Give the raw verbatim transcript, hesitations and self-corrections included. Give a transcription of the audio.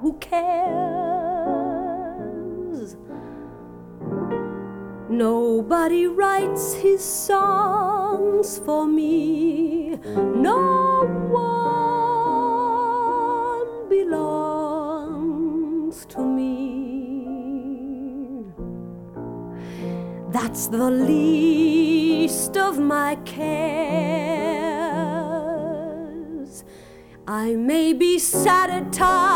who cares? Nobody writes his songs for me. No one belongs to me. That's the least of my cares. I may be sad at times,